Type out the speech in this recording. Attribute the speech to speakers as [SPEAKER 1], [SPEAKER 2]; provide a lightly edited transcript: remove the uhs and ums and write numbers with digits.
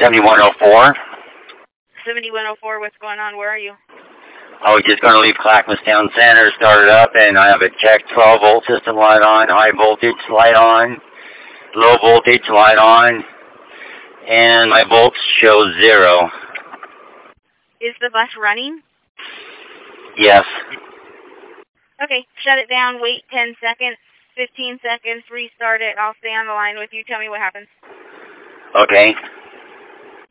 [SPEAKER 1] 7104.
[SPEAKER 2] 7104, what's going on? Where are you?
[SPEAKER 1] I was just going to leave Clackamas Town Center, started up, and I have a check 12-volt system light on, high voltage light on, low voltage light on, and my volts show 0.
[SPEAKER 2] Is the bus running?
[SPEAKER 1] Yes.
[SPEAKER 2] Okay, shut it down, wait 10 seconds, 15 seconds, restart it. I'll stay on the line with you. Tell me what happens.
[SPEAKER 1] Okay.